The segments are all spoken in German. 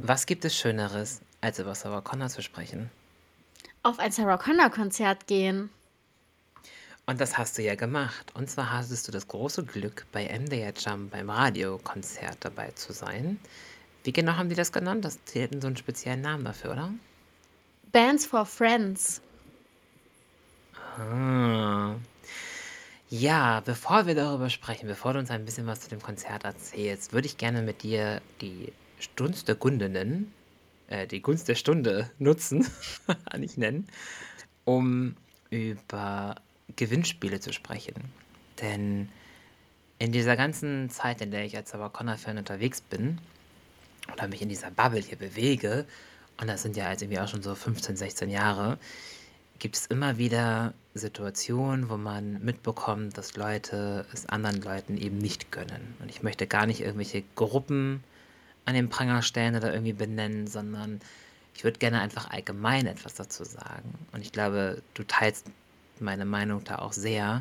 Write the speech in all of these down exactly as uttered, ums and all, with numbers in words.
Was gibt es Schöneres, als über Sarah Connor zu sprechen? Auf ein Sarah Connor-Konzert gehen. Und das hast du ja gemacht. Und zwar hattest du das große Glück, bei M D R Jam beim Radiokonzert dabei zu sein. Wie genau haben die das genannt? Das, die hätten so einen speziellen Namen dafür, oder? Bands for Friends. Ah. Ja, bevor wir darüber sprechen, bevor du uns ein bisschen was zu dem Konzert erzählst, würde ich gerne mit dir die Gunst der Gunde nennen, äh, die Gunst der Stunde nutzen, nicht nennen, um über Gewinnspiele zu sprechen. Denn in dieser ganzen Zeit, in der ich als Sarah Connor-Fan unterwegs bin oder mich in dieser Bubble hier bewege, und das sind ja jetzt irgendwie auch schon so fünfzehn, sechzehn Jahre, gibt es immer wieder Situationen, wo man mitbekommt, dass Leute es anderen Leuten eben nicht gönnen. Und ich möchte gar nicht irgendwelche Gruppen an den Pranger stellen oder irgendwie benennen, sondern ich würde gerne einfach allgemein etwas dazu sagen. Und ich glaube, du teilst meine Meinung da auch sehr.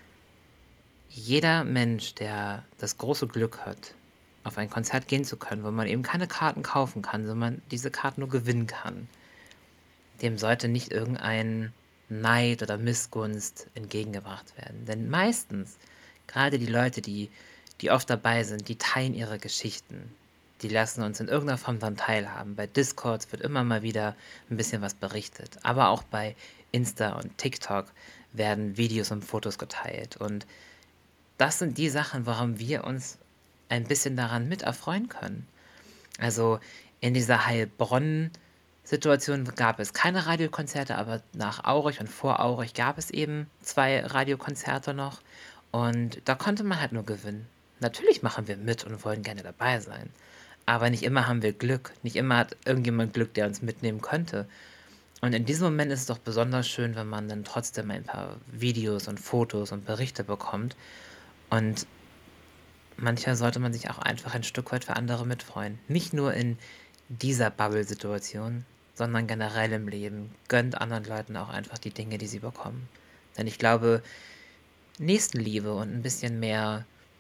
Jeder Mensch, der das große Glück hat, auf ein Konzert gehen zu können, wo man eben keine Karten kaufen kann, sondern man diese Karten nur gewinnen kann, dem sollte nicht irgendein Neid oder Missgunst entgegengebracht werden. Denn meistens, gerade die Leute, die, die oft dabei sind, die teilen ihre Geschichten. Die lassen uns in irgendeiner Form daran teilhaben. Bei Discords wird immer mal wieder ein bisschen was berichtet. Aber auch bei Insta und TikTok werden Videos und Fotos geteilt. Und das sind die Sachen, warum wir uns ein bisschen daran mit erfreuen können. Also in dieser Heilbronn-Situation gab es keine Radiokonzerte, aber nach Aurich und vor Aurich gab es eben zwei Radiokonzerte noch. Und da konnte man halt nur gewinnen. Natürlich machen wir mit und wollen gerne dabei sein. Aber nicht immer haben wir Glück. Nicht immer hat irgendjemand Glück, der uns mitnehmen könnte. Und in diesem Moment ist es doch besonders schön, wenn man dann trotzdem ein paar Videos und Fotos und Berichte bekommt. Und manchmal sollte man sich auch einfach ein Stück weit für andere mitfreuen. Nicht nur in dieser Bubble-Situation, sondern generell im Leben. Gönnt anderen Leuten auch einfach die Dinge, die sie bekommen. Denn ich glaube, Nächstenliebe und ein bisschen mehr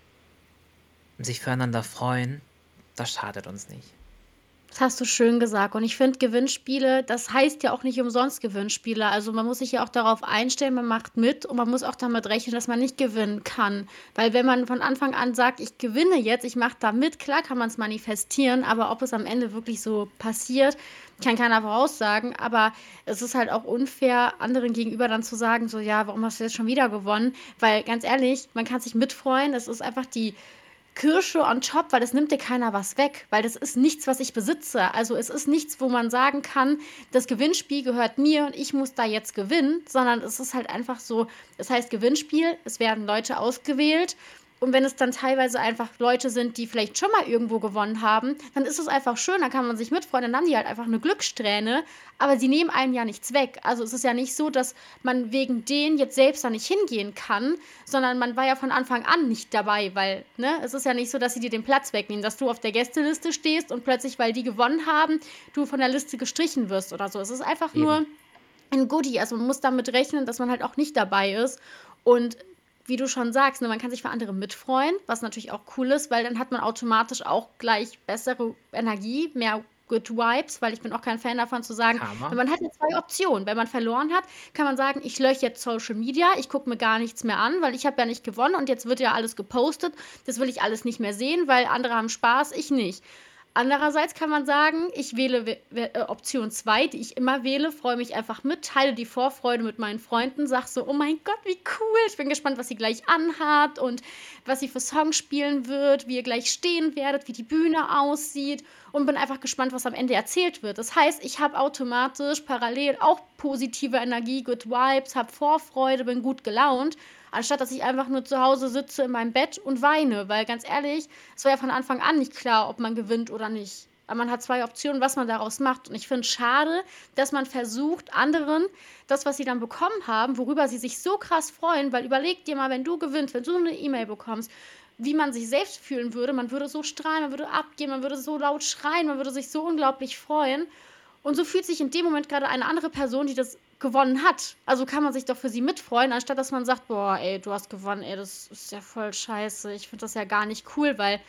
sich füreinander freuen, das schadet uns nicht. Das hast du schön gesagt. Und ich finde Gewinnspiele, das heißt ja auch nicht umsonst Gewinnspiele. Also man muss sich ja auch darauf einstellen, man macht mit und man muss auch damit rechnen, dass man nicht gewinnen kann. Weil wenn man von Anfang an sagt, ich gewinne jetzt, ich mache da mit, klar kann man es manifestieren, aber ob es am Ende wirklich so passiert, kann keiner voraussagen. Aber es ist halt auch unfair, anderen gegenüber dann zu sagen, so ja, warum hast du jetzt schon wieder gewonnen? Weil ganz ehrlich, man kann sich mitfreuen. Es ist einfach die Kirsche on top, weil das nimmt dir keiner was weg, weil das ist nichts, was ich besitze. Also es ist nichts, wo man sagen kann, das Gewinnspiel gehört mir und ich muss da jetzt gewinnen, sondern es ist halt einfach so, es heißt Gewinnspiel, es werden Leute ausgewählt. Und wenn es dann teilweise einfach Leute sind, die vielleicht schon mal irgendwo gewonnen haben, dann ist es einfach schön, dann kann man sich mitfreuen, dann haben die halt einfach eine Glückssträhne, aber sie nehmen einem ja nichts weg. Also es ist ja nicht so, dass man wegen denen jetzt selbst da nicht hingehen kann, sondern man war ja von Anfang an nicht dabei, weil, ne, es ist ja nicht so, dass sie dir den Platz wegnehmen, dass du auf der Gästeliste stehst und plötzlich, weil die gewonnen haben, du von der Liste gestrichen wirst oder so. Es ist einfach Eben. nur ein Goodie. Also man muss damit rechnen, dass man halt auch nicht dabei ist. Und wie du schon sagst, ne, man kann sich für andere mitfreuen, was natürlich auch cool ist, weil dann hat man automatisch auch gleich bessere Energie, mehr Good Vibes, weil ich bin auch kein Fan davon zu sagen, wenn Karma. man hat ja zwei Optionen. Wenn man verloren hat, kann man sagen, ich lösche jetzt Social Media, ich gucke mir gar nichts mehr an, weil ich habe ja nicht gewonnen und jetzt wird ja alles gepostet. Das will ich alles nicht mehr sehen, weil andere haben Spaß, ich nicht. Andererseits kann man sagen, ich wähle We- We- äh, Option zwei, die ich immer wähle, freue mich einfach mit, teile die Vorfreude mit meinen Freunden, sag so, oh mein Gott, wie cool, ich bin gespannt, was sie gleich anhat und was sie für Songs spielen wird, wie ihr gleich stehen werdet, wie die Bühne aussieht und bin einfach gespannt, was am Ende erzählt wird. Das heißt, ich habe automatisch parallel auch positive Energie, Good Vibes, habe Vorfreude, bin gut gelaunt, anstatt dass ich einfach nur zu Hause sitze in meinem Bett und weine, weil ganz ehrlich, es war ja von Anfang an nicht klar, ob man gewinnt oder nicht. Aber man hat zwei Optionen, was man daraus macht. Und ich finde es schade, dass man versucht, anderen das, was sie dann bekommen haben, worüber sie sich so krass freuen, weil überleg dir mal, wenn du gewinnst, wenn du eine E-Mail bekommst, wie man sich selbst fühlen würde. Man würde so strahlen, man würde abgehen, man würde so laut schreien, man würde sich so unglaublich freuen. Und so fühlt sich in dem Moment gerade eine andere Person, die das gewonnen hat. Also kann man sich doch für sie mitfreuen, anstatt dass man sagt, boah, ey, du hast gewonnen, ey, das ist ja voll scheiße. Ich finde das ja gar nicht cool, weil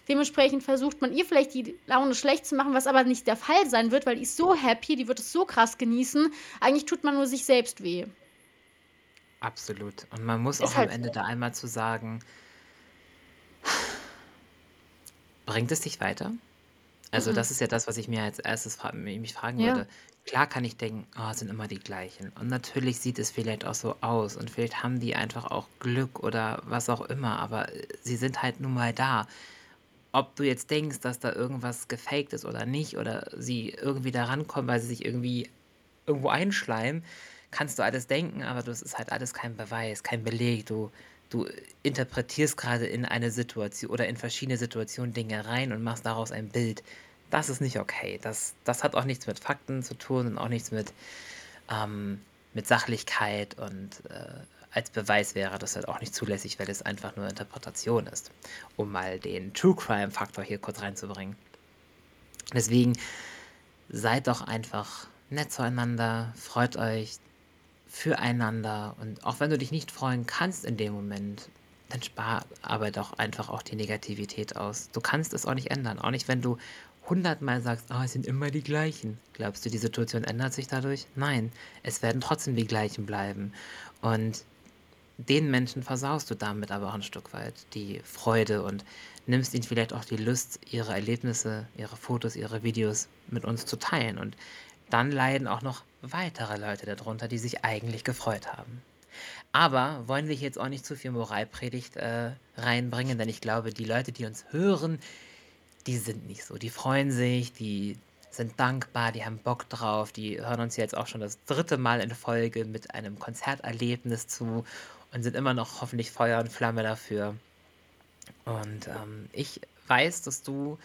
Dementsprechend versucht man ihr vielleicht die Laune schlecht zu machen, was aber nicht der Fall sein wird, weil die ist so happy, die wird es so krass genießen. Eigentlich tut man nur sich selbst weh. Absolut. Und man muss auch Ist am halt so. Ende da einmal zu sagen, bringt es dich weiter? Also, Mhm. das ist ja das, was ich mir als erstes fra mi mich fragen Ja. würde. Klar kann ich denken: „Oh, es sind immer die gleichen.“ Und natürlich sieht es vielleicht auch so aus und vielleicht haben die einfach auch Glück oder was auch immer, aber, äh, sie sind halt nun mal da. Ob du jetzt denkst, dass da irgendwas gefaked ist oder nicht oder sie irgendwie da rankommen, weil sie sich irgendwie irgendwo einschleimen, kannst du alles denken, aber das ist halt alles kein Beweis, kein Beleg. Du du interpretierst gerade in eine Situation oder in verschiedene Situationen Dinge rein und machst daraus ein Bild. Das ist nicht okay. Das das hat auch nichts mit Fakten zu tun und auch nichts mit, ähm mit Sachlichkeit und, äh, als Beweis wäre das halt auch nicht zulässig, weil es einfach nur Interpretation ist, um mal den True Crime Faktor hier kurz reinzubringen. Deswegen seid doch einfach nett zueinander, freut euch füreinander und auch wenn du dich nicht freuen kannst in dem Moment, dann spar aber doch einfach auch die Negativität aus. Du kannst es auch nicht ändern, auch nicht, wenn du hundertmal sagst: „Ah, es sind immer die gleichen.“ Glaubst du, die Situation ändert sich dadurch? Nein, es werden trotzdem die gleichen bleiben. Und den Menschen versaust du damit aber auch ein Stück weit die Freude und nimmst ihnen vielleicht auch die Lust, ihre Erlebnisse, ihre Fotos, ihre Videos mit uns zu teilen. Und dann leiden auch noch weitere Leute darunter, die sich eigentlich gefreut haben. Aber wollen wir hier jetzt auch nicht zu viel Moralpredigt, äh, reinbringen, denn ich glaube, die Leute, die uns hören, die sind nicht so. Die freuen sich, die sind dankbar, die haben Bock drauf, die hören uns jetzt auch schon das dritte Mal in Folge mit einem Konzerterlebnis zu und sind immer noch hoffentlich Feuer und Flamme dafür. Und, ähm, ich weiß, dass du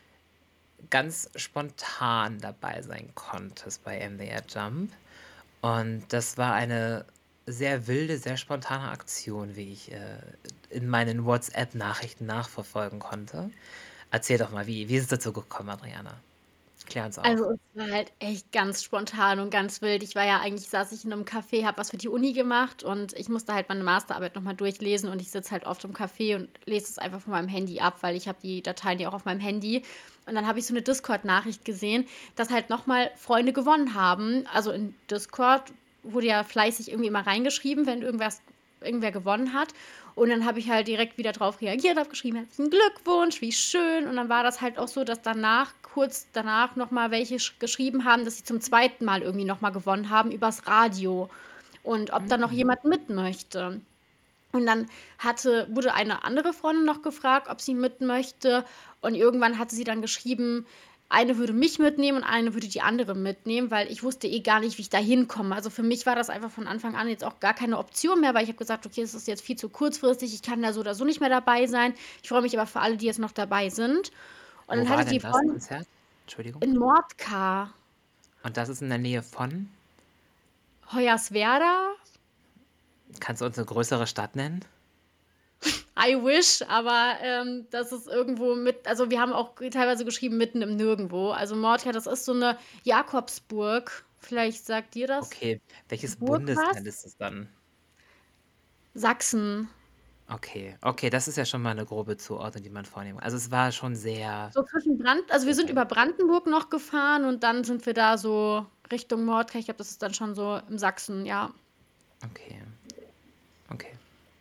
ganz spontan dabei sein konntest bei M D R Jump. Und das war eine sehr wilde, sehr spontane Aktion, wie ich, äh, in meinen WhatsApp-Nachrichten nachverfolgen konnte. Erzähl doch mal, wie wie ist es dazu gekommen, Adriana? Klär uns auf. Also, es war halt echt ganz spontan und ganz wild. Ich war ja eigentlich saß ich in 'nem Café, habe was für die Uni gemacht und ich musste halt meine Masterarbeit noch mal durchlesen und ich sitze halt oft im Café und lese es einfach von meinem Handy ab, weil ich habe die Dateien ja auch auf meinem Handy. Und dann habe ich so 'ne Discord-Nachricht gesehen, dass halt noch mal Freunde gewonnen haben. Also, in Discord wurde ja fleißig irgendwie immer reingeschrieben, wenn irgendwas irgendwer gewonnen hat. Und dann habe ich halt direkt wieder drauf reagiert, habe geschrieben: „Herzlichen Glückwunsch, wie schön.“ Und dann war das halt auch so, dass danach kurz danach noch mal welche sch geschrieben haben, dass sie zum zweiten Mal irgendwie noch mal gewonnen haben übers Radio und ob da noch Mhm. jemand mit möchte. Und dann hatte wurde eine andere Freundin noch gefragt, ob sie mit möchte und irgendwann hatte sie dann geschrieben, eine würde mich mitnehmen und eine würde die andere mitnehmen, weil ich wusste eh gar nicht, wie ich da hinkomme. Also, für mich war das einfach von Anfang an jetzt auch gar keine Option mehr, weil ich habe gesagt: „Okay, es ist jetzt viel zu kurzfristig, ich kann da so oder so nicht mehr dabei sein.“ Ich freue mich aber für alle, die jetzt noch dabei sind. Und Wo dann war hatte denn die das Freundin Konzert? Entschuldigung. in Mordka, Und das ist in der Nähe von? Hoyerswerda. Kannst du uns 'ne größere Stadt nennen? I wish, aber, ähm, das ist irgendwo mit also, wir haben auch g teilweise geschrieben mitten im Nirgendwo. Also, Mordka, das ist so 'ne Jakobsburg. Vielleicht sagt dir das Okay, welches Burg was? Bundesland ist es dann? Sachsen. Okay, okay, das ist ja schon mal 'ne grobe Zuordnung, die man vornehmen also, es war schon sehr So zwischen Brand also, wir sehr sind weit. über Brandenburg noch gefahren und dann sind wir da so Richtung Mordka. Ich glaube, das ist dann schon so im Sachsen, ja. Okay, okay.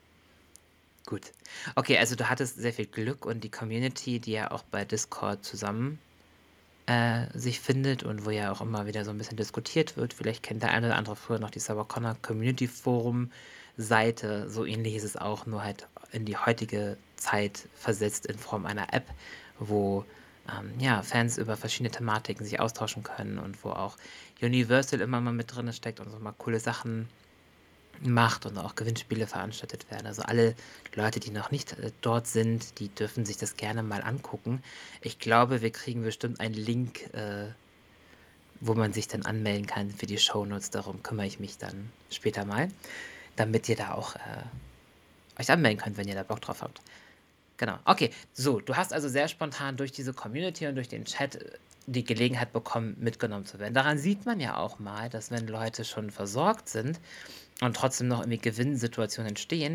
Gut. Okay, also du hattest sehr viel Glück und die Community, die ja auch bei Discord zusammen, äh, sich findet und wo ja auch immer wieder so 'n bisschen diskutiert wird. Vielleicht kennt der eine oder andere früher noch die Sarah Connor Community Forum Seite. So ähnlich ist es auch, nur halt in die heutige Zeit versetzt in Form einer App, wo, ähm, ja, Fans über verschiedene Thematiken sich austauschen können und wo auch Universal immer mal mit drinne steckt und so mal coole Sachen macht und auch Gewinnspiele veranstaltet werden. Also, alle Leute, die noch nicht, äh, dort sind, die dürfen sich das gerne mal angucken. Ich glaube, wir kriegen bestimmt einen Link, äh, wo man sich dann anmelden kann für die Shownotes. Darum kümmere ich mich dann später mal, damit ihr da auch, äh, euch anmelden könnt, wenn ihr da Bock drauf habt. Genau. Okay, so, du hast also sehr spontan durch diese Community und durch den Chat, äh, die Gelegenheit bekommen, mitgenommen zu werden. Daran sieht man ja auch mal, dass wenn Leute schon versorgt sind und trotzdem noch irgendwie Gewinnsituationen entstehen,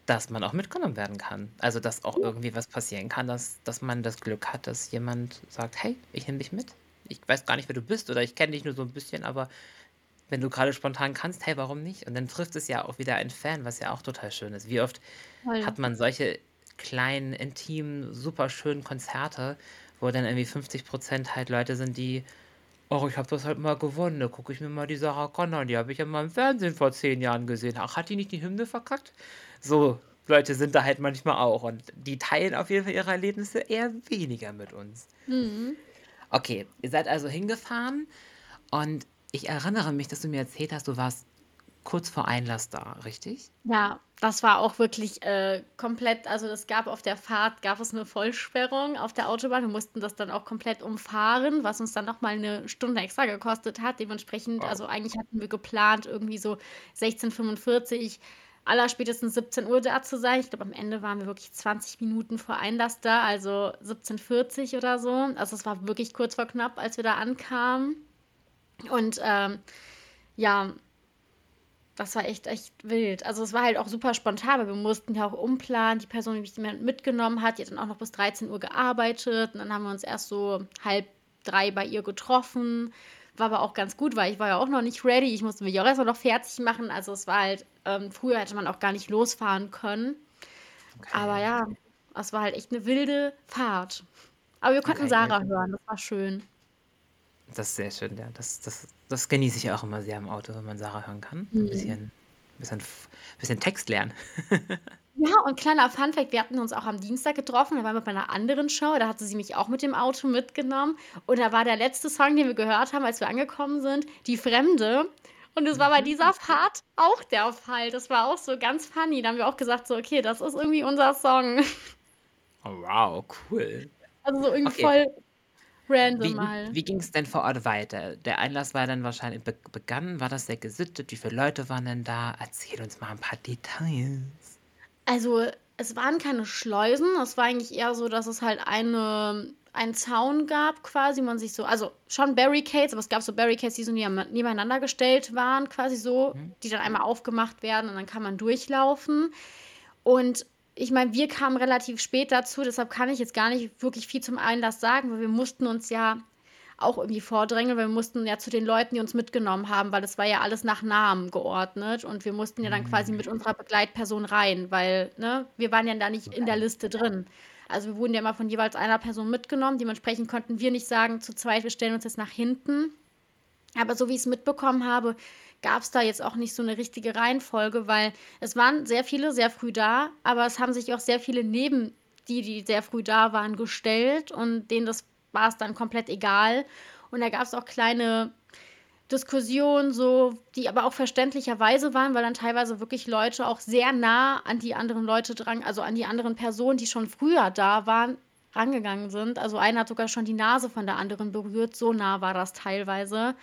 dass man auch mitgenommen werden kann. Also, dass auch irgendwie was passieren kann, dass dass man das Glück hat, dass jemand sagt: „Hey, ich nehme dich mit. Ich weiß gar nicht, wer du bist oder ich kenne dich nur so 'n bisschen, aber wenn du grade spontan kannst, hey, warum nicht?“ Und dann trifft es ja auch wieder einen Fan, was ja auch total schön ist. Wie oft Toll. hat man solche kleinen, intimen, super schönen Konzerte, wo dann irgendwie fünfzig Prozent halt Leute sind, die: „Ach, ich habe das halt mal gewonnen, da gucke ich mir mal die Sarah Connor an, die habe ich ja mal im Fernsehen vor zehn Jahren gesehen. Ach, hat die nicht die Hymne verkackt?“ So Leute sind da halt manchmal auch und die teilen auf jeden Fall ihre Erlebnisse eher weniger mit uns. Mhm. Okay, ihr seid also hingefahren und ich erinnere mich, dass du mir erzählt hast, du warst kurz vor Einlass da, richtig? Ja, das war auch wirklich, äh, komplett also, es gab auf der Fahrt gab es 'ne Vollsperrung auf der Autobahn. Wir mussten das dann auch komplett umfahren, was uns dann noch mal 'ne Stunde extra gekostet hat. Dementsprechend Wow. also, eigentlich hatten wir geplant, irgendwie so sechzehn fünfundvierzig, allerspätestens siebzehn Uhr da zu sein. Ich glaube, am Ende waren wir wirklich zwanzig Minuten vor Einlass da, also siebzehn vierzig oder so. Also, es war wirklich kurz vor knapp, als wir da ankamen. Und, ähm, ja das war echt echt wild. Also, es war halt auch super spontan, weil wir mussten ja auch umplanen. Die Person, die mich mit mitgenommen hat, die hat dann auch noch bis dreizehn Uhr gearbeitet und dann haben wir uns erst so halb drei bei ihr getroffen. War aber auch ganz gut, weil ich war ja auch noch nicht ready. Ich musste mich auch erst mal noch fertig machen. Also, es war halt ähm, früher hätte man auch gar nicht losfahren können. Aber Okay. ja, es war halt echt 'ne wilde Fahrt. Aber wir konnten Okay, ja Sarah gut. hören, das war schön. Das ist sehr schön, ja. Das das das genieße ich auch immer sehr im Auto, wenn man Sarah hören kann. So 'n Mhm. bisschen bisschen f bisschen Text lernen. Ja, und kleiner Funfact: Wir hatten uns auch am Dienstag getroffen, da waren wir bei 'ner anderen Show, da hatte sie mich auch mit dem Auto mitgenommen und da war der letzte Song, den wir gehört haben, als wir angekommen sind, „Die Fremde“ und es war bei Mhm. dieser Fahrt auch der Fall. Das war auch so ganz funny. Da haben wir auch gesagt so: „Okay, das ist irgendwie unser Song.“ Oh wow, cool. Also, so irgendwie Okay. voll random Wie wie mal. wie ging's denn vor Ort weiter? Der Einlass war dann wahrscheinlich be begangen war das sehr gesittet? Wie viele Leute waren denn da? Erzähl uns mal 'n paar Details. Also, es waren keine Schleusen. Es war eigentlich eher so, dass es halt eine einen Zaun gab quasi, wo man sich so also, schon Barricades, aber es gab so Barricades, die so neame nebeneinander gestellt waren quasi so, Mhm. die dann einmal aufgemacht werden und dann kann man durchlaufen. Und ich meine, wir kamen relativ spät dazu, deshalb kann ich jetzt gar nicht wirklich viel zum Einlass sagen, weil wir mussten uns ja auch irgendwie vordrängeln, weil wir mussten ja zu den Leuten, die uns mitgenommen haben, weil das war ja alles nach Namen geordnet und wir mussten ja dann quasi Mhm. mit unserer Begleitperson rein, weil, ne, wir waren ja da nicht in der Okay. Liste drin. Also, wir wurden ja immer von jeweils einer Person mitgenommen. Dementsprechend konnten wir nicht sagen zu zweit: „Wir stellen uns jetzt nach hinten.“ Aber so wie ich's mitbekommen habe, gab's da jetzt auch nicht so 'ne richtige Reihenfolge, weil es waren sehr viele sehr früh da, aber es haben sich auch sehr viele neben die, die sehr früh da waren, gestellt und denen das war's dann komplett egal. Und da gab's auch kleine Diskussionen so, die aber auch verständlicherweise waren, weil dann teilweise wirklich Leute auch sehr nah an die anderen Leute dran also, an die anderen Personen, die schon früher da waren, rangegangen sind. Also, einer hat sogar schon die Nase von der anderen berührt, so nah war das teilweise.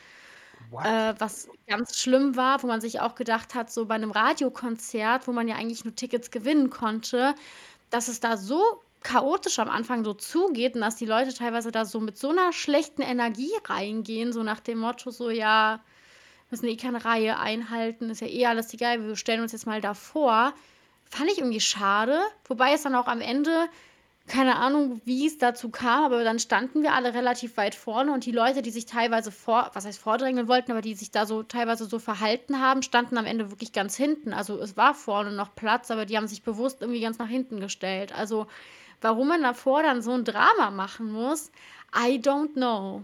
What? Äh, was ganz schlimm war, wo man sich auch gedacht hat, so bei 'nem Radiokonzert, wo man ja eigentlich nur Tickets gewinnen konnte, dass es da so chaotisch am Anfang so zugeht und dass die Leute teilweise da so mit so 'ner schlechten Energie reingehen, so nach dem Motto so: „Ja, müssen eh keine Reihe einhalten, ist ja eh alles egal, wir stellen uns jetzt mal davor.“ Fand ich irgendwie schade, wobei es dann auch am Ende keine Ahnung, wie's dazu kam, aber dann standen wir alle relativ weit vorne und die Leute, die sich teilweise vor was heißt vordrängeln wollten, aber die sich da so teilweise so verhalten haben, standen am Ende wirklich ganz hinten. Also, es war vorne noch Platz, aber die haben sich bewusst irgendwie ganz nach hinten gestellt. Also, warum man davor dann so 'n Drama machen muss, I don't know.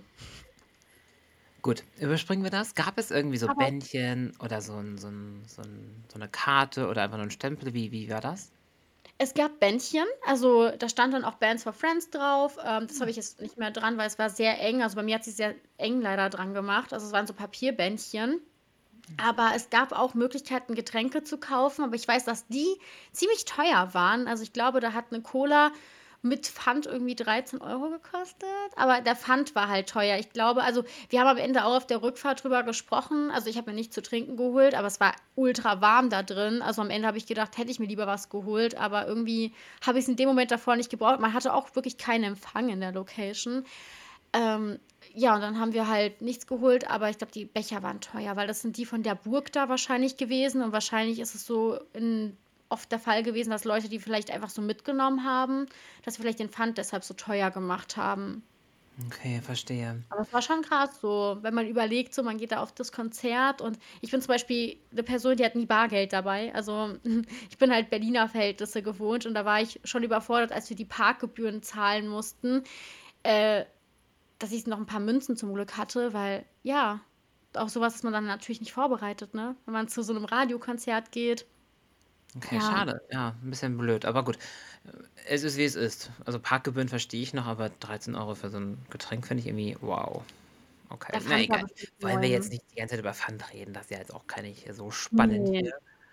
Gut, überspringen wir das. Gab es irgendwie so Aber Bändchen oder so 'n so 'n so 'n so 'ne Karte oder einfach nur 'n Stempel? Wie wie war das? Es gab Bändchen, also, da stand dann auch „Bands for Friends“ drauf. Ähm, das habe Hm. ich jetzt nicht mehr dran, weil es war sehr eng. Also, bei mir hat sich's sehr eng leider dran gemacht. Also, es waren so Papierbändchen. Hm. Aber es gab auch Möglichkeiten, Getränke zu kaufen, aber ich weiß, dass die ziemlich teuer waren. Also, ich glaube, da hat 'ne Cola mit Pfand irgendwie dreizehn Euro gekostet, aber der Pfand war halt teuer. Ich glaube also, wir haben am Ende auch auf der Rückfahrt drüber gesprochen. Also, ich habe mir nichts zu trinken geholt, aber es war ultrawarm da drin. Also, am Ende habe ich gedacht, hätte ich mir lieber was geholt, aber irgendwie habe ich's in dem Moment davor nicht gebraucht. Man hatte auch wirklich keinen Empfang in der Location. Ähm, ja, und dann haben wir halt nichts geholt, aber ich glaube, die Becher waren teuer, weil das sind die von der Burg da wahrscheinlich gewesen und wahrscheinlich ist es so in oft der Fall gewesen, dass Leute die vielleicht einfach so mitgenommen haben, dass sie vielleicht den Pfand deshalb so teuer gemacht haben. Okay, verstehe. Aber es war schon krass so, wenn man überlegt, so man geht da auf das Konzert und ich bin zum Beispiel eine Person, die hat nie Bargeld dabei. Also ich bin halt Berliner Verhältnisse gewohnt und da war ich schon überfordert, als wir die Parkgebühren zahlen mussten, äh, dass ich noch ein paar Münzen zum Glück hatte, weil ja, auf sowas ist man dann natürlich nicht vorbereitet, ne? Wenn man zu so einem Radiokonzert geht. Okay, Ja, schade. Ja, ein bisschen blöd. Aber gut, es ist, wie es ist. Also Parkgebühren verstehe ich noch, aber dreizehn Euro für so ein Getränk finde ich irgendwie wow. Okay, der na Pfand war egal. bestimmt Wollen wir jetzt neun. nicht die ganze Zeit über Pfand reden? Das ist ja jetzt auch gar nicht so spannend Ne. hier.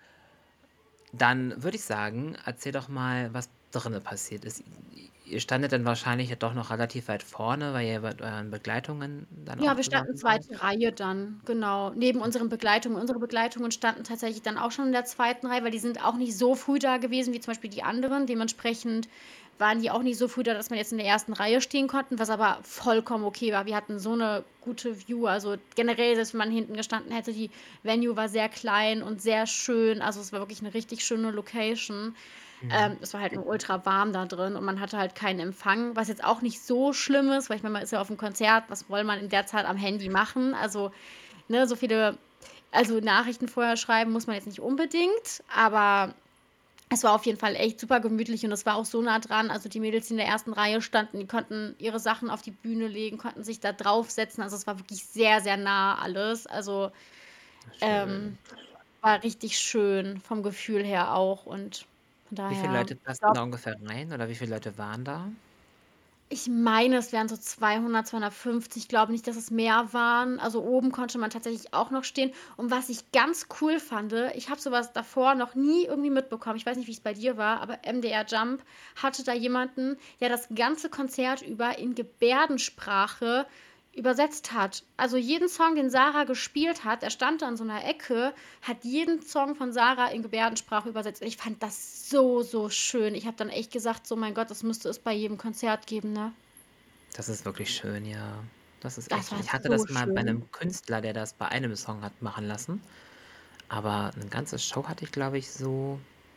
Dann würde ich sagen, erzähl doch mal, was drinne passiert ist. Ihr standet dann wahrscheinlich ja doch noch relativ weit vorne, weil ihr mit euren Begleitungen dann Ja, auch wir standen zusammen wart. zweite Reihe dann, genau, neben unseren Begleitungen. Unsere Begleitungen standen tatsächlich dann auch schon in der zweiten Reihe, weil die sind auch nicht so früh da gewesen wie zum Beispiel die anderen. Dementsprechend waren die auch nicht so früh da, dass wir jetzt in der ersten Reihe stehen konnten, was aber vollkommen okay war. Wir hatten so eine gute View. Also generell, selbst wenn man hinten gestanden hätte, die Venue war sehr klein und sehr schön. Also es war wirklich eine richtig schöne Location. Mhm. Ähm, es war halt nur ultra warm da drin und man hatte halt keinen Empfang, was jetzt auch nicht so schlimm ist, weil ich meine, man ist ja auf dem Konzert, was soll man in der Zeit am Handy machen? Also, ne, so viele, also Nachrichten vorher schreiben muss man jetzt nicht unbedingt, aber es war auf jeden Fall echt super gemütlich und es war auch so nah dran. Also die Mädels, die in der ersten Reihe standen, die konnten ihre Sachen auf die Bühne legen, konnten sich da draufsetzen. Also es war wirklich sehr, sehr nah alles. Also Schön. ähm, war richtig schön vom Gefühl her auch und von Wie viele daher, Leute ich passen glaube, da ungefähr rein oder wie viele Leute waren da? ich meine, es wären so zweihundert, zweihundertfünfzig. Ich glaube nicht, dass es mehr waren. Also oben konnte man tatsächlich auch noch stehen. Und was ich ganz cool fand, ich habe sowas davor noch nie irgendwie mitbekommen. Ich weiß nicht, wie es bei dir war, aber M D R Jump hatte da jemanden, der das ganze Konzert über in Gebärdensprache übersetzt hat. Also jeden Song, den Sarah gespielt hat, er stand da in so einer Ecke, hat jeden Song von Sarah in Gebärdensprache übersetzt. Und ich fand das so, so schön. Ich habe dann echt gesagt, so mein Gott, das müsste es bei jedem Konzert geben, ne? Das ist wirklich schön, ja. Das ist Das echt schön. war Ich hatte so das mal bei schön. einem Künstler, der das bei einem Song hat machen lassen, aber eine ganze Show hatte ich, glaube ich, so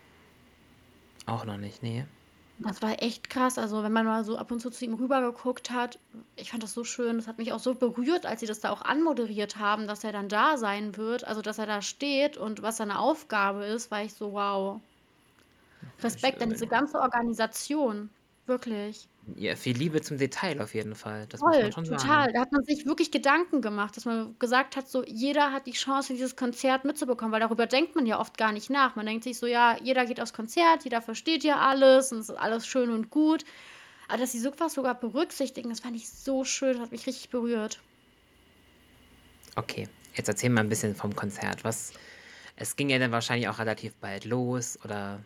auch noch nicht, ne. Das war echt krass. Also, wenn man mal so ab und zu zu ihm rübergeguckt hat, ich fand das so schön. Das hat mich auch so berührt, als sie das da auch anmoderiert haben, dass er dann da sein wird, also dass er da steht und was seine Aufgabe ist, war ich so, wow. Okay, Respekt an diese schön. ganze Organisation. Wirklich. Ja, viel Liebe zum Detail auf jeden Fall, das muss man Voll, schon sagen. total. Da hat man sich wirklich Gedanken gemacht, dass man gesagt hat, so jeder hat die Chance, dieses Konzert mitzubekommen, weil darüber denkt man ja oft gar nicht nach. Man denkt sich so, ja, jeder geht aufs Konzert, jeder versteht ja alles und es ist alles schön und gut. Aber dass sie so was sogar berücksichtigen, das fand ich so schön, das hat mich richtig berührt. Okay, jetzt erzähl mal ein bisschen vom Konzert. Was es ging ja dann wahrscheinlich auch relativ bald los oder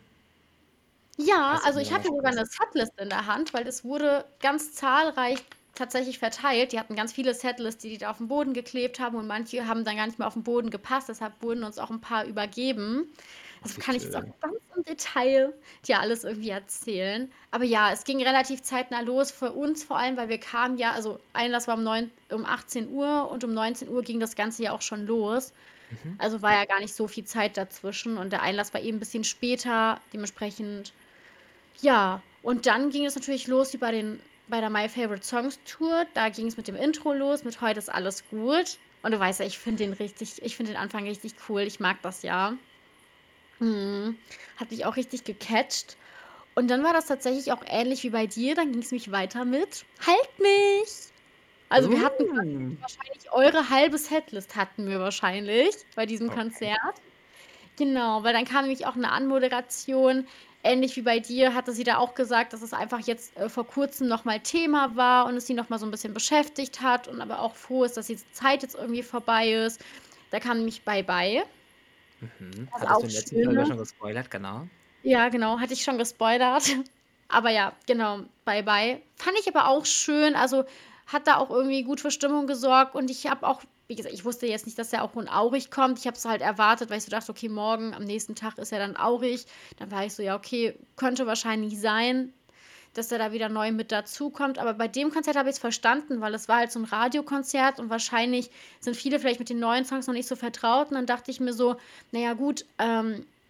Ja, was also ich genau war hatte sogar los? 'ne Setlist in der Hand, weil es wurde ganz zahlreich tatsächlich verteilt. Die hatten ganz viele Setlists, die die da auf'n Boden geklebt haben und manche haben dann gar nicht mehr auf 'n Boden gepasst, deshalb wurden uns auch 'n paar übergeben. Ach, Das wie kann ich jetzt auch schön. ganz im Detail dir alles irgendwie erzählen. Aber ja, es ging relativ zeitnah los für uns vor allem, weil wir kamen ja also Einlass war um neun um achtzehn Uhr und um neunzehn Uhr ging das Ganze ja auch schon los. Mhm. Also war ja gar nicht so viel Zeit dazwischen und der Einlass war eben 'n bisschen später, dementsprechend ja, und dann ging es natürlich los wie bei den bei der My Favorite Songs Tour. Da ging es mit dem Intro los, mit „Heute ist alles gut." Und du weißt ja, ich finde den richtig ich finde den Anfang richtig cool. Ich mag das ja. Mhm. Hat mich auch richtig gecatcht. Und dann war das tatsächlich auch ähnlich wie bei dir. Dann ging es nämlich weiter mit „Halt mich!" Also, wir hatten quasi Uh. wahrscheinlich eure halbe Setlist hatten wir wahrscheinlich bei diesem Okay. Konzert. Genau, weil dann kam nämlich auch 'ne Anmoderation. Ähnlich wie bei dir hatte sie da auch gesagt, dass es einfach jetzt, äh, vor Kurzem noch mal Thema war und es sie noch mal so 'n bisschen beschäftigt hat und aber auch froh ist, dass die Zeit jetzt irgendwie vorbei ist. Da kam nämlich „Bye Bye", Mhm. was Hattest du auch in der letzten schön Folge ist. schon gespoilert, genau. Ja, genau, hatte ich schon gespoilert. Aber ja, genau, „Bye Bye" fand ich aber auch schön, also, hat da auch irgendwie gut für Stimmung gesorgt und ich habe auch wie gesagt, ich wusste jetzt nicht, dass der auch in Aurig kommt. Ich habe es halt erwartet, weil ich so dachte: „Okay, morgen am nächsten Tag ist er dann Aurig." Dann war ich so: „Ja, okay, könnte wahrscheinlich sein, dass der da wieder neu mit dazukommt." Aber bei dem Konzert habe ich's verstanden, weil es war halt so 'n Radiokonzert und wahrscheinlich sind viele vielleicht mit den neuen Songs noch nicht so vertraut und dann dachte ich mir so: „Na ja, gut, ähm,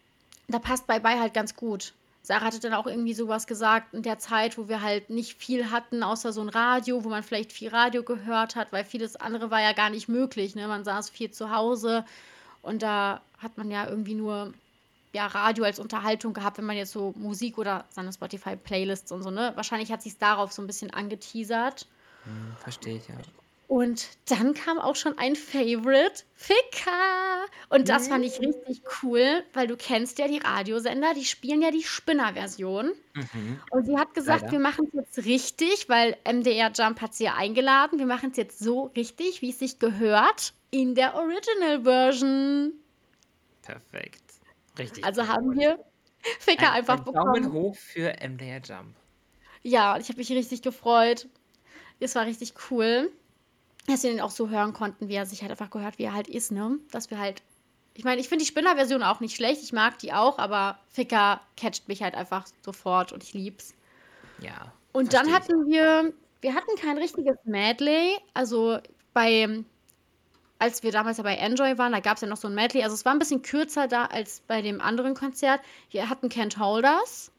Da passt Bye Bye halt ganz gut. Sarah hatte dann auch irgendwie sowas gesagt in der Zeit, wo wir halt nicht viel hatten, außer so ein Radio, wo man vielleicht viel Radio gehört hat, weil vieles andere war ja gar nicht möglich, ne? Man saß viel zu Hause und da hat man ja irgendwie nur ja, Radio als Unterhaltung gehabt, wenn man jetzt so Musik oder seine Spotify-Playlists und so, ne? Wahrscheinlich hat sie's darauf so ein bisschen angeteasert. Hm, verstehe ich, ja. Und dann kam auch schon ein Favorite, Ficker. Und das fand ich Mhm. richtig cool, weil du kennst ja die Radiosender, die spielen ja die Spinner-Version. Mhm. Und sie hat gesagt, wir Leider. machen es jetzt richtig, weil M D R Jump hat sie ja eingeladen. Wir machen es jetzt so richtig, wie es sich gehört, in der Original Version. Perfekt. Richtig Also gut. haben wir Ficker Ein, einfach ein Daumen bekommen. hoch für M D R Jump. Ja, und ich habe mich richtig gefreut. Es war richtig cool, dass wir ihn auch so hören konnten, wie er sich halt einfach gehört, wie er halt ist, ne? Dass wir halt. Ich meine, ich finde die Spinner-Version auch nicht schlecht. Ich mag die auch, aber Ficker catcht mich halt einfach sofort und ich lieb's. Ja, Und dann verstehe ich. hatten wir, wir hatten kein richtiges Medley. Also bei, als wir damals ja bei Enjoy waren, da gab es ja noch so ein Medley. Also es war ein bisschen kürzer da als bei dem anderen Konzert. Wir hatten Can't Hold Us.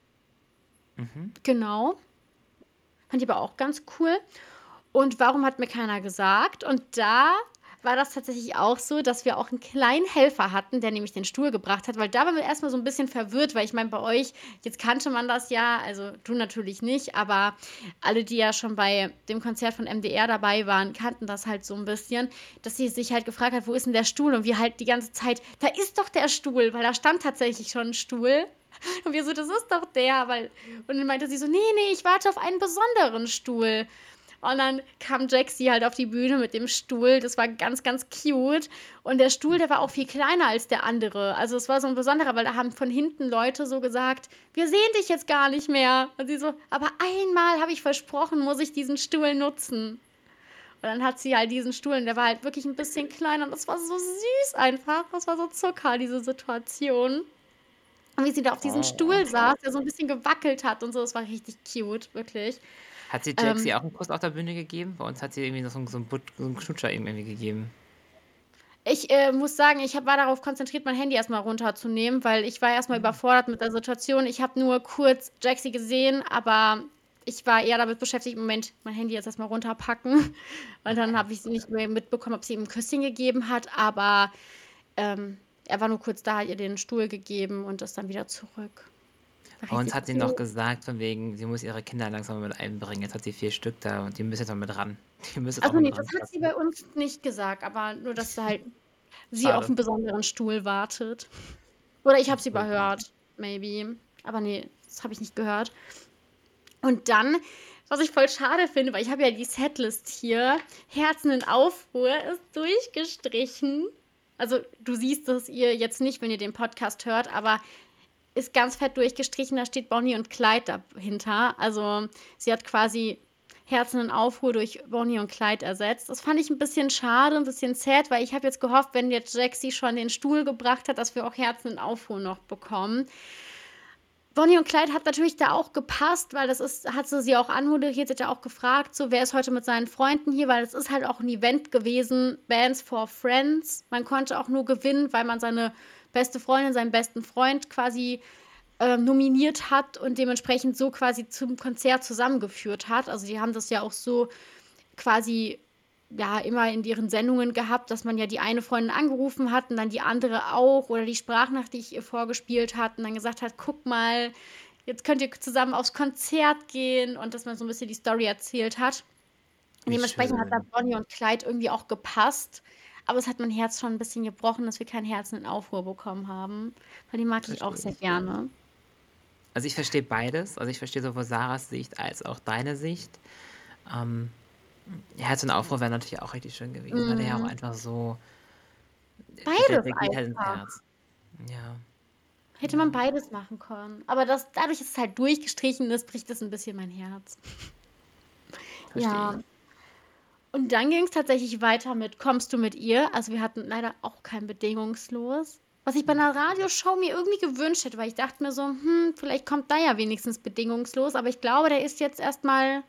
Mhm. Genau. Fand ich aber auch ganz cool. Und warum hat mir keiner gesagt? Und da war das tatsächlich auch so, dass wir auch einen kleinen Helfer hatten, der nämlich den Stuhl gebracht hat, weil da waren wir erstmal so ein bisschen verwirrt, weil ich meine, bei euch, jetzt kannte man das ja, also du natürlich nicht, aber alle, die ja schon bei dem Konzert von M D R dabei waren, kannten das halt so ein bisschen, dass sie sich halt gefragt hat, wo ist denn der Stuhl? Und wir halt die ganze Zeit, da ist doch der Stuhl, weil da stand tatsächlich schon ein Stuhl. Und wir so, das ist doch der, weil. Und dann meinte sie so, nee, nee, ich warte auf einen besonderen Stuhl. Und dann kam Jaxi halt auf die Bühne mit dem Stuhl. Das war ganz, ganz cute. Und der Stuhl, der war auch viel kleiner als der andere. Also es war so ein besonderer, weil da haben von hinten Leute so gesagt, wir sehen dich jetzt gar nicht mehr. Und sie so, aber einmal habe ich versprochen, muss ich diesen Stuhl nutzen. Und dann hat sie halt diesen Stuhl und der war halt wirklich ein bisschen kleiner. Und das war so süß einfach. Das war so Zucker, diese Situation. Und wie sie da auf diesem Oh. Stuhl saß, der so ein bisschen gewackelt hat und so, das war richtig cute, wirklich. Hat sie Jaxi Ähm, auch einen Kuss auf der Bühne gegeben? Bei uns hat sie irgendwie noch so einen, so einen, Butt, so einen Knutscher irgendwie gegeben. Ich, äh, muss sagen, ich habe war darauf konzentriert, mein Handy erstmal runterzunehmen, weil ich war erstmal Mhm. überfordert mit der Situation. Ich habe nur kurz Jaxi gesehen, aber ich war eher damit beschäftigt, im Moment mein Handy jetzt erstmal runterpacken. Und dann Okay. habe ich sie nicht mehr mitbekommen, ob sie ihm ein Küsschen gegeben hat, aber ähm, er war nur kurz da, hat ihr den Stuhl gegeben und ist dann wieder zurück. War Bei uns richtig hat sie noch cute. gesagt, von wegen, sie muss ihre Kinder langsam mal mit einbringen. Jetzt hat sie vier Stück da und die müssen jetzt mal mit ran. Die müssen jetzt auch Also mal nee, mit das hat sie ranpassen. bei uns nicht gesagt, aber nur, dass da halt sie auf Schade. einen besonderen Stuhl wartet. Oder ich habe Ach sie so. überhört, maybe. Aber nee, das habe ich nicht gehört. Und dann, was ich voll schade finde, weil ich habe ja die Setlist hier, Herzen in Aufruhr ist durchgestrichen. Also du siehst es ihr jetzt nicht, wenn ihr den Podcast hört, aber ist ganz fett durchgestrichen, da steht Bonnie und Clyde dahinter. Also sie hat quasi Herzen in Aufruhr durch Bonnie und Clyde ersetzt. Das fand ich ein bisschen schade, ein bisschen sad, weil ich habe jetzt gehofft, wenn jetzt Jaxi schon den Stuhl gebracht hat, dass wir auch Herzen in Aufruhr noch bekommen. Bonnie und Clyde hat natürlich da auch gepasst, weil das ist, hat sie sie auch anmoderiert, sie hat ja auch gefragt, so wer ist heute mit seinen Freunden hier, weil es ist halt auch ein Event gewesen, Bands for Friends. Man konnte auch nur gewinnen, weil man seine beste Freundin, seinen besten Freund quasi äh, nominiert hat und dementsprechend so quasi zum Konzert zusammengeführt hat. Also die haben das ja auch so quasi ja immer in ihren Sendungen gehabt, dass man ja die eine Freundin angerufen hat und dann die andere auch oder die Sprachnachricht, die ich ihr vorgespielt hat und dann gesagt hat, guck mal, jetzt könnt ihr zusammen aufs Konzert gehen und dass man so ein bisschen die Story erzählt hat. Und Wie dementsprechend hat da schön. Bonnie und Clyde irgendwie auch gepasst. Aber es hat mein Herz schon ein bisschen gebrochen, dass wir kein Herzen in Aufruhr bekommen haben. Weil die mag ich auch Verstehe sehr ich. gerne. Also ich verstehe beides. Also ich verstehe sowohl Sarahs Sicht als auch deine Sicht. Ähm, Herz und Aufruhr wäre natürlich auch richtig schön gewesen, weil der ja auch Mm, einfach so, der, beides der geht halt ins einfach. Herz. Ja, Hätte man ja, beides machen können. Aber das, dadurch, dass es halt durchgestrichen ist, bricht es ein bisschen mein Herz. verstehe ich. Ja. Und dann ging es tatsächlich weiter mit Kommst du mit ihr? Also wir hatten leider auch kein Bedingungslos. Was ich bei einer Radioshow mir irgendwie gewünscht hätte, weil ich dachte mir so, hm, vielleicht kommt da ja wenigstens bedingungslos, aber ich glaube, der ist jetzt erstmal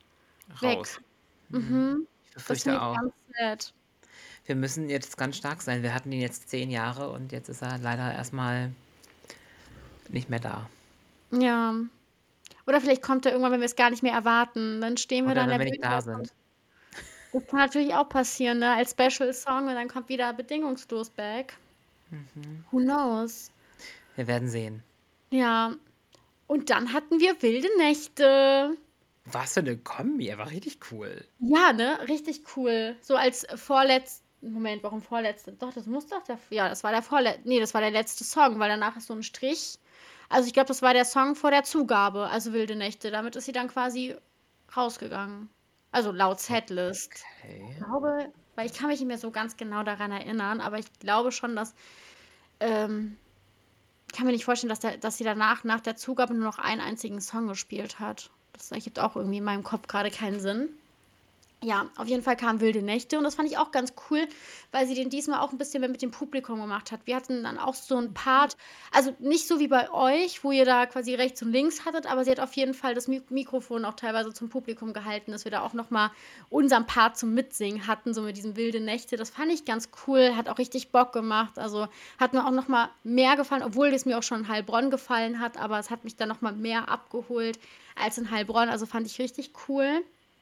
weg. Raus. Mhm. Mhm. Ich Das befürchte finde ich auch. ganz nett. Wir müssen jetzt ganz stark sein. Wir hatten ihn jetzt zehn Jahre und jetzt ist er leider erstmal nicht mehr da. Ja. Oder vielleicht kommt er irgendwann, wenn wir es gar nicht mehr erwarten. Dann stehen wir da Oder in wenn der wir nicht da Bühne und sind. das kann natürlich auch passieren, ne, als Special Song und dann kommt wieder bedingungslos back. Mhm. Who knows? Wir werden sehen. Ja. Und dann hatten wir wilde Nächte. Was für 'ne Kombi, er war richtig cool. Ja, ne, richtig cool. So als vorletz Moment, warum vorletzte? Doch, das muss doch der f ja, das war der vorlet ne, das war der letzte Song, weil danach ist so 'n Strich. Also, ich glaube, das war der Song vor der Zugabe, also wilde Nächte. Damit ist sie dann quasi rausgegangen. Also, laut Setlist. Ich Okay. glaube weil ich kann mich nicht mehr so ganz genau daran erinnern, aber ich glaube schon, dass ähm, kann mir nicht vorstellen, dass der dass sie danach nach der Zugabe nur noch einen einzigen Song gespielt hat. Das ergibt auch irgendwie in meinem Kopf grade keinen Sinn. Ja, auf jeden Fall kamen wilde Nächte und das fand ich auch ganz cool, weil sie den diesmal auch 'n bisschen mehr mit dem Publikum gemacht hat. Wir hatten dann auch so 'n Part also, nicht so wie bei euch, wo ihr da quasi rechts und links hattet, aber sie hat auf jeden Fall das Mi Mikrofon auch teilweise zum Publikum gehalten, dass wir da auch noch mal unseren Part zum Mitsingen hatten, so mit diesem wilde Nächte. Das fand ich ganz cool, hat auch richtig Bock gemacht. Also, hat mir auch noch mal mehr gefallen, obwohl es mir auch schon in Heilbronn gefallen hat, aber es hat mich dann noch mal mehr abgeholt als in Heilbronn. Also, fand ich richtig cool.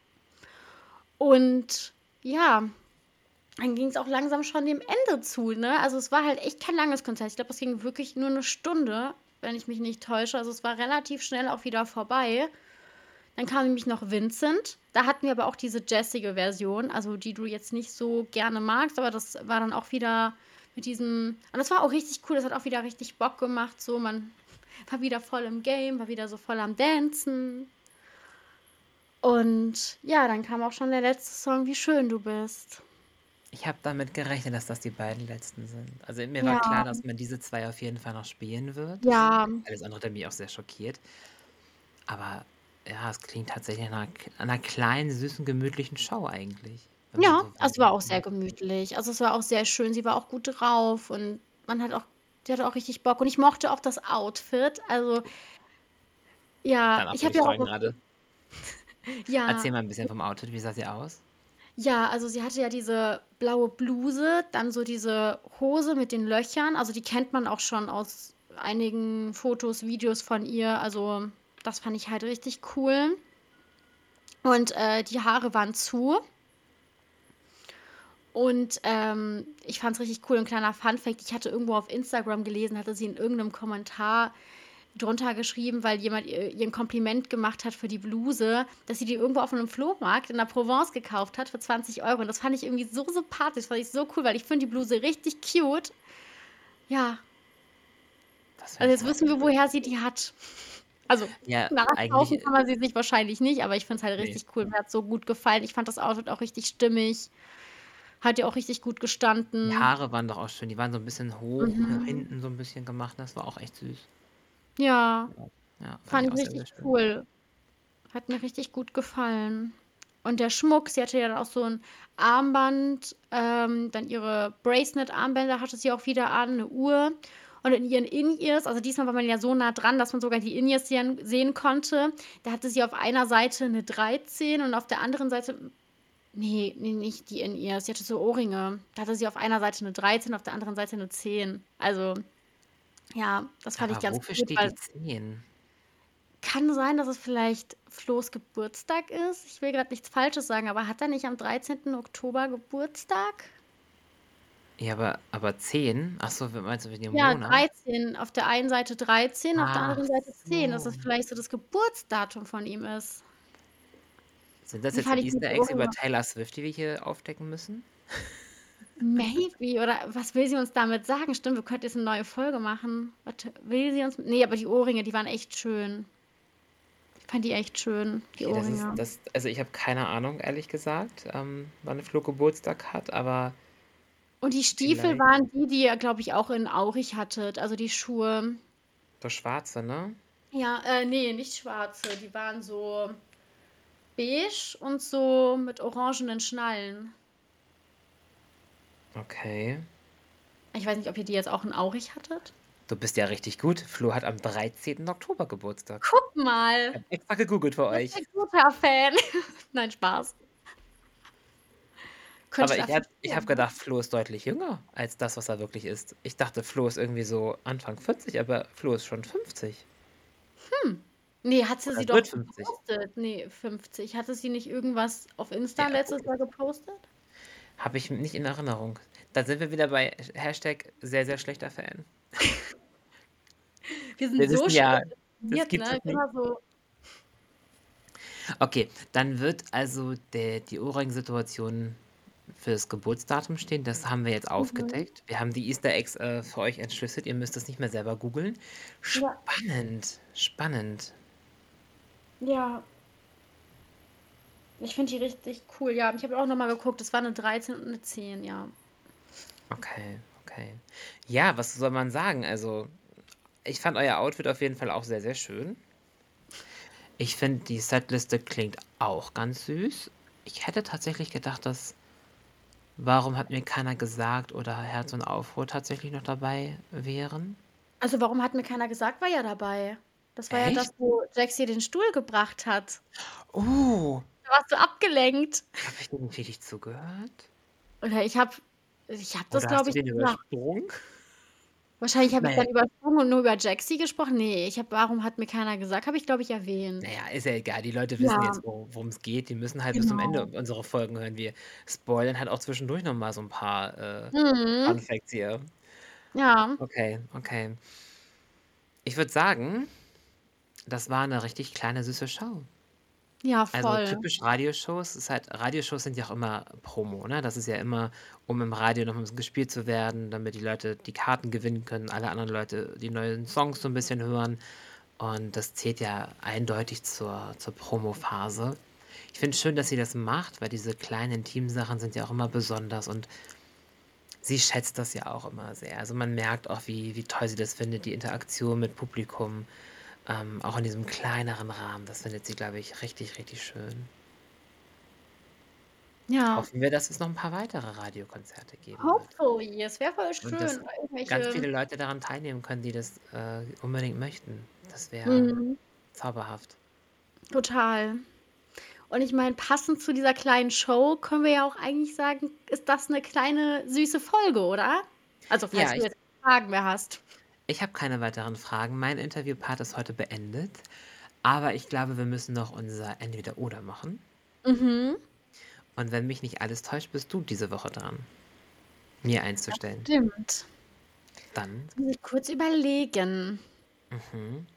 Und ja, dann ging's auch langsam schon dem Ende zu, ne? Also, es war halt echt kein langes Konzert. Ich glaube, das ging wirklich nur 'ne Stunde, wenn ich mich nicht täusche. Also, es war relativ schnell auch wieder vorbei. Dann kam nämlich noch Vincent. Da hatten wir aber auch diese jazzige Version, also die du jetzt nicht so gerne magst, aber das war dann auch wieder mit diesem und das war auch richtig cool. Das hat auch wieder richtig Bock gemacht so. Man war wieder voll im Game, war wieder so voll am Dancen. Und ja, dann kam auch schon der letzte Song, „Wie schön du bist“. Ich habe damit gerechnet, dass das die beiden letzten sind. Also, mir war klar, Ja. dass man diese zwei auf jeden Fall noch spielen wird. Ja. Alles andere hat mich auch sehr schockiert. Aber ja, es klingt tatsächlich nach 'ner k nach 'ner kleinen, süßen, gemütlichen Show eigentlich, wenn man Ja, so also, es war will, auch sehr ne? gemütlich. Also, es war auch sehr schön. Sie war auch gut drauf und man hat auch die hatte auch richtig Bock und ich mochte auch das Outfit. Also ja, Danach ich bin habe ich ja auch fragen grade. ja. Erzähl mal 'n bisschen vom Outfit. Wie sah sie aus? Ja, also, sie hatte ja diese blaue Bluse, dann so diese Hose mit den Löchern. Also, die kennt man auch schon aus einigen Fotos, Videos von ihr. Also, das fand ich halt richtig cool. Und, äh, die Haare waren zu. Und, ähm, ich fand's richtig cool 'n kleiner Funfact, ich hatte irgendwo auf Instagram gelesen, hatte sie in irgend 'nem Kommentar drunter geschrieben, weil jemand ihr ihr 'n Kompliment gemacht hat für die Bluse, dass sie die irgendwo auf 'nem Flohmarkt in der Provence gekauft hat für zwanzig Euro und das fand ich irgendwie so sympathisch, fand ich so cool, weil ich finde die Bluse richtig cute. Ja. Das Also, finde ich jetzt aber wissen wir, cool. woher sie die hat. Also, Ja, nachkaufen eigentlich, kann äh man sie sich wahrscheinlich nicht, aber ich finde es halt Ne. richtig cool. Mir hat's so gut gefallen. Ich fand das Outfit auch richtig stimmig. Hat ihr auch richtig gut Die gestanden. Haare waren doch auch schön. Die waren so 'n bisschen hoch, nach Mhm. hinten so 'n bisschen gemacht. Das war auch echt süß. Ja, Ja. Ja, fand fand ich ich auch sehr, sehr richtig schön. cool. Hat mir richtig gut gefallen. Und der Schmuck, sie hatte ja dann auch so 'n Armband, ähm, dann ihre Bracelet-Armbänder hatte sie auch wieder an, 'ne Uhr und in ihren In-Ears also, diesmal war man ja so nah dran, dass man sogar die In-Ears sehen sehen konnte. Da hatte sie auf einer Seite 'ne dreizehn und auf der anderen Seite hm, ne, ne, nicht die In-Ears. Sie hatte so Ohrringe. Da hatte sie auf einer Seite 'ne dreizehn, auf der anderen Seite 'ne zehn. Also, ja, das fand ich Aber ganz wofür gut, steht die weil zehn? Kann sein, dass es vielleicht Flo's Geburtstag ist. Ich will grad nichts Falsches sagen, aber hat er nicht am dreizehnten Oktober Geburtstag? Ja, aber aber zehn? Ach so, w meinst du wegen dem Ja, Monat? dreizehn. Auf der einen Seite dreizehn, auf der Ach anderen Seite zehn, dass das so. vielleicht so das Geburtsdatum von ihm ist. Sind das Die jetzt fand ich mit Easter Eggs über Ohrringe Taylor Swift, die wir hier aufdecken müssen? Maybe oder was will sie uns damit sagen? Stimmt, wir könnten jetzt 'ne neue Folge machen. Warte, will sie uns ne, aber die Ohrringe, die waren echt schön. Ich fand die echt schön, die Okay, das ist Ohrringe. das also, ich habe keine Ahnung, ehrlich gesagt, ähm, wann Flo Geburtstag hat, aber Und die Stiefel vielleicht waren die, die ihr, glaube ich, auch in Aurich hattet, also, die Schuhe. So schwarze, ne? Ja, äh, ne, nicht schwarze, die waren so beige und so mit orangenen Schnallen. Okay. Ich weiß nicht, ob ihr die jetzt auch in Aurich hattet? Du bist ja richtig gut. Flo hat am dreizehnten Oktober Geburtstag. Guck mal. Ich habe extra gegoogelt für euch. Richtig guter Fan. Nein, Spaß. Könnte Aber ich ich habe ich habe akzeptieren, ne? gedacht, Flo ist deutlich jünger als das, was er wirklich ist. Ich dachte, Flo ist irgendwie so Anfang vierzig, aber Flo ist schon fünfzig Hm. Ne, hatte oder sie wird doch fünfzig. gepostet. Ne, fünfzig. Hatte sie nicht irgendwas auf Insta Ja, letztes okay. Jahr gepostet? Habe ich nicht in Erinnerung. Da sind wir wieder bei Hashtag sehr, sehr schlechter Fan. Wir sind Wir so wissen schlecht ja, das informiert, gibt ne? es nicht. Immer so Okay, dann wird also der die Ohrring-Situation fürs Geburtsdatum stehen. Das haben wir jetzt mhm. aufgedeckt. Wir haben die Easter Eggs, äh, für euch entschlüsselt. Ihr müsst das nicht mehr selber googeln. Ja, Spannend, spannend. ja. Ich finde die richtig cool. Ja, ich habe auch noch mal geguckt, es war 'ne dreizehn und 'ne zehn, ja. Okay, okay. Ja, was soll man sagen? Also, ich fand euer Outfit auf jeden Fall auch sehr, sehr schön. Ich finde, die Setliste klingt auch ganz süß. Ich hätte tatsächlich gedacht, dass „Warum hat mir keiner gesagt“ oder „Herz und Aufruhr“ tatsächlich noch dabei wären. Also, „Warum hat mir keiner gesagt“ war ja dabei. Das war ja das, Echt? wo Jax ihr den Stuhl gebracht hat. Oh, Da warst du abgelenkt. habe ich dir nicht richtig zugehört? Oder ich habe ich habe das, Oder hast glaube du ich, den gesagt. übersprungen? Wahrscheinlich habe ich Na ja dann übersprungen und nur über Jaxi gesprochen. Ne, ich habe „Warum hat mir keiner gesagt“ habe ich, glaube ich, na erwähnt. ja, ist ja egal. Die Leute wissen Ja, jetzt, wo worum's geht. Die müssen halt bis zum Ende genau. unserer Folgen hören. Wir spoilern halt auch zwischendurch noch mal so 'n paar, äh, Mhm. Fun Facts hier. Ja. Okay, okay. Ich würde sagen, das war 'ne richtig kleine, süße Show. Ja, Also, voll. typisch Radioshows ist halt Radioshows sind ja auch immer Promo, ne? Das ist ja immer, um im Radio noch mal 'n bisschen gespielt zu werden, damit die Leute die Karten gewinnen können, alle anderen Leute die neuen Songs so 'n bisschen hören. Und das zählt ja eindeutig zur zur Promophase. Ich finde es schön, dass sie das macht, weil diese kleinen Intimsachen sind ja auch immer besonders und sie schätzt das ja auch immer sehr. Also, man merkt auch, wie wie toll sie das findet, die Interaktion mit Publikum, ähm, auch in diesem kleineren Rahmen. Das findet sie, glaube ich, richtig, richtig schön. Ja. Hoffen wir, dass es noch 'n paar weitere Radiokonzerte geben wird Hopefully, es wäre voll und schön, dass ganz irgendwelche viele Leute daran teilnehmen können, die das, äh, unbedingt möchten. Das wäre mhm, zauberhaft. total. Und ich meine, passend zu dieser kleinen Show können wir ja auch eigentlich sagen, ist das 'ne kleine süße Folge, oder? Also, falls Ja, du ich jetzt Fragen mehr hast. ich habe keine weiteren Fragen. Mein Interviewpart ist heute beendet, aber ich glaube, wir müssen noch unser Entweder-Oder machen. Mhm, Und wenn mich nicht alles täuscht, bist du diese Woche dran, mir eins zu stellen. stimmt. Dann Jetzt muss ich kurz überlegen. mhm,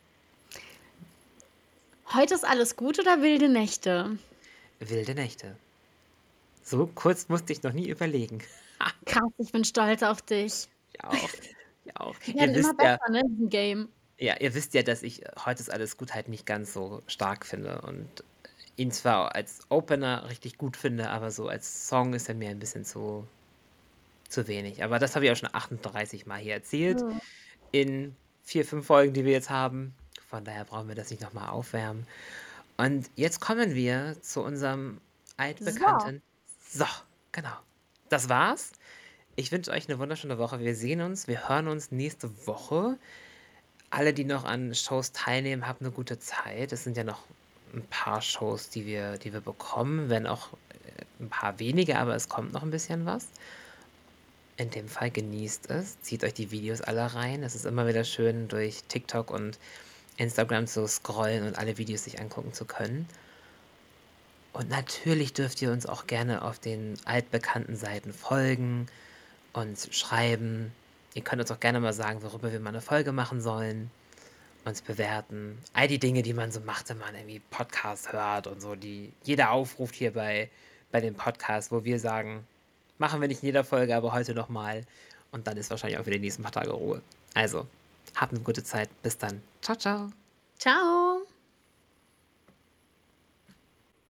Heute ist alles gut oder wilde Nächte? Wilde Nächte. So kurz musste ich noch nie überlegen. Krass, ich bin stolz auf dich. Ich auch, ich auch. Wir werden Ihr immer wisst ja besser, ne, in diesem Game. ja, ihr wisst ja, dass ich, äh, „Heute ist alles gut“ halt nicht ganz so stark finde und ihn zwar als Opener richtig gut finde, aber so als Song ist er mir ein bisschen zu zu wenig. Aber das habe ich auch schon achtunddreißig Mal hier erzählt Mhm. in vier, fünf Folgen, die wir jetzt haben. Von daher brauchen wir das nicht noch mal aufwärmen. Und jetzt kommen wir zu unserem So, altbekannten so, genau. Das war's. Ich wünsche euch 'ne wunderschöne Woche. Wir sehen uns, wir hören uns nächste Woche. Alle, die noch an Shows teilnehmen, habt 'ne gute Zeit. Es sind ja noch 'n paar Shows, die wir die wir bekommen, wenn auch, äh, 'n paar weniger, aber es kommt noch 'n bisschen was. In dem Fall genießt es, zieht euch die Videos alle rein. Es ist immer wieder schön, durch TikTok und Instagram zu scrollen und alle Videos sich angucken zu können. Und natürlich dürft ihr uns auch gerne auf den altbekannten Seiten folgen und schreiben. Ihr könnt uns auch gerne mal sagen, worüber wir mal 'ne Folge machen sollen, uns bewerten. All die Dinge, die man so macht, wenn man irgendwie Podcast hört und so, die jeder aufruft hier bei bei dem Podcast, wo wir sagen: „Machen wir nicht in jeder Folge, aber heute noch mal.“ Und dann ist wahrscheinlich auch für die nächsten paar Tage Ruhe. Also, habt 'ne gute Zeit. Bis dann. Tschau, tschau. tschau.